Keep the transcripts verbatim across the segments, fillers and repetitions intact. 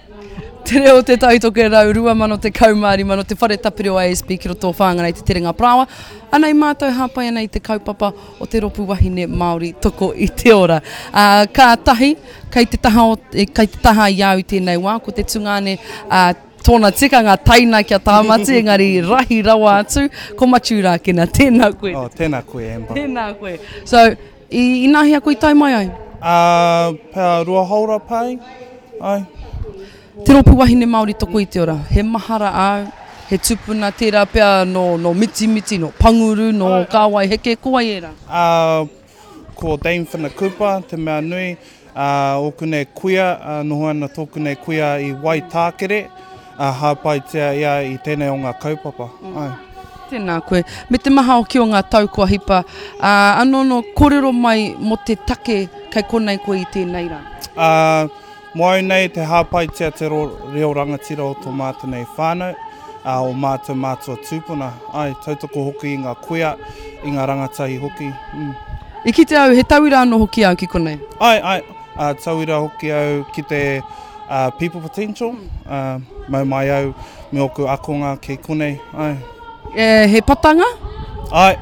Te reo te taitoke rau, rua mano te kaumāri mano te whare tapiri o A S B ki roto whāngarei te terenga prawa. Anei mātou hāpai anei te kaupapa o te ropu wahine Māori toko i te ora. Uh, ka tahi, kei te taha, o, kei te taha i au i tēnei wā, ko te tungane uh, tōna tikanga taina kia tāmati, engari rahi rawa atu, ko matura kena, tēnā koe. Oh, tēnā koe, Amber. Tēnā koe. So, i, i nahi a koe tai mai ai? Uh, pēr rua haura pai, ai. Te ropu wahine Māori toko i te ora, he mahara au, he tupuna tērā pia no, no miti miti, no panguru, no oh. kāwai heke, ko ai era? Uh, ko Dame Whanakupa, te mea nui, uh, o kune kuia, uh, noho ana tōku nei kuia i Waitākere, uh, hāpaitea ia i tēnei o ngā kaupapa. Mm. Ai. Tēnā koe. Me te maha o ki o ngā tau kua hipa, uh, anō no kōrero mai mo te take kai konei koe i tēnei rā? Uh, Moai nei te hāpaitea te reo rangatira o tō mātou nei whānau, uh, o mātou mātua tūpuna. Ai, tautoko hoki i ngā kuia, i ngā rangatahi hoki. Mm. I ki te au, he tauira anō hoki au ki konei? Ai, ai, uh, tauira hoki au ki te uh, people potential, uh, mau mai au me oku akonga ki konei. Ai. E, he patanga? Ai.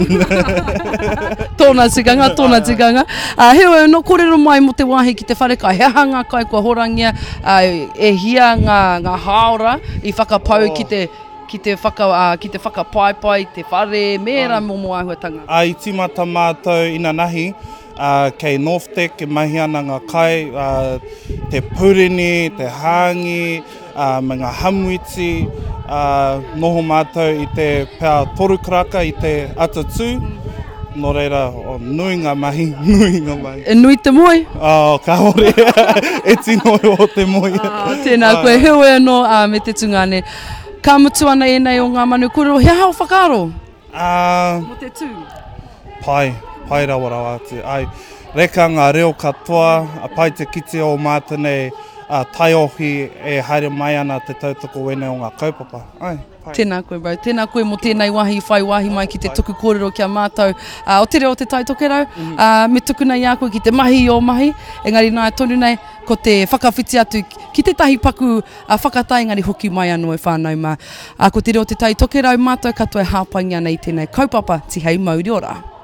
tōna tikanga, tōna tikanga. Uh, heoi, no kōrero mai mo te wāhi ki te whareka, he hanga kai kua horangia, uh, e hia ngā, ngā haora i whakapau oh. ki te ki te whaka, uh, ki te whakapaipai, te whare, mērā momo āhuatanga. Ai, timata mātou ina nahi, uh, kei Northtec, ke mahi ana ngā kai, uh, te Purini, te Hāngi, uh, me ngā Hamuiti, uh, noho mātou i te pēa torukaraka, i te Atatū, no reira, oh, nui ngā mahi, nui ngā mahi. E nui te moi? Oh, ka hore, e tino o te moi. Ah, tēnā koe, heoi anō uh, me te tungane. Ka mutu ana e nei o ngā manu kōrero, he hao whakaaro? Uh, Mo te tū? Pai, pai rawa rawa atu. Ai, reka ngā reo katoa, a pai te kite o mātou nei, a taiohi e haere mai ana te tautoko wene o ngā kaupapa. Ai, pai. Tēnā koe, bro. Tēnā koe mo tēnei wahi, whai wahi mai ki te tuku kōrero kia mātou. Uh, o te reo te taitoke rau, mm-hmm. uh, me tuku nei a koe ki te mahi o mahi, engari nā tonu nei, ko te whakawhiti atu ki te tahi paku uh, whakatai, engari hoki mai anō e whānau mā. Uh, ko te reo te taitoke rau mātou, katoa e hāpangia nei tēnei kaupapa, tihei Māori ora.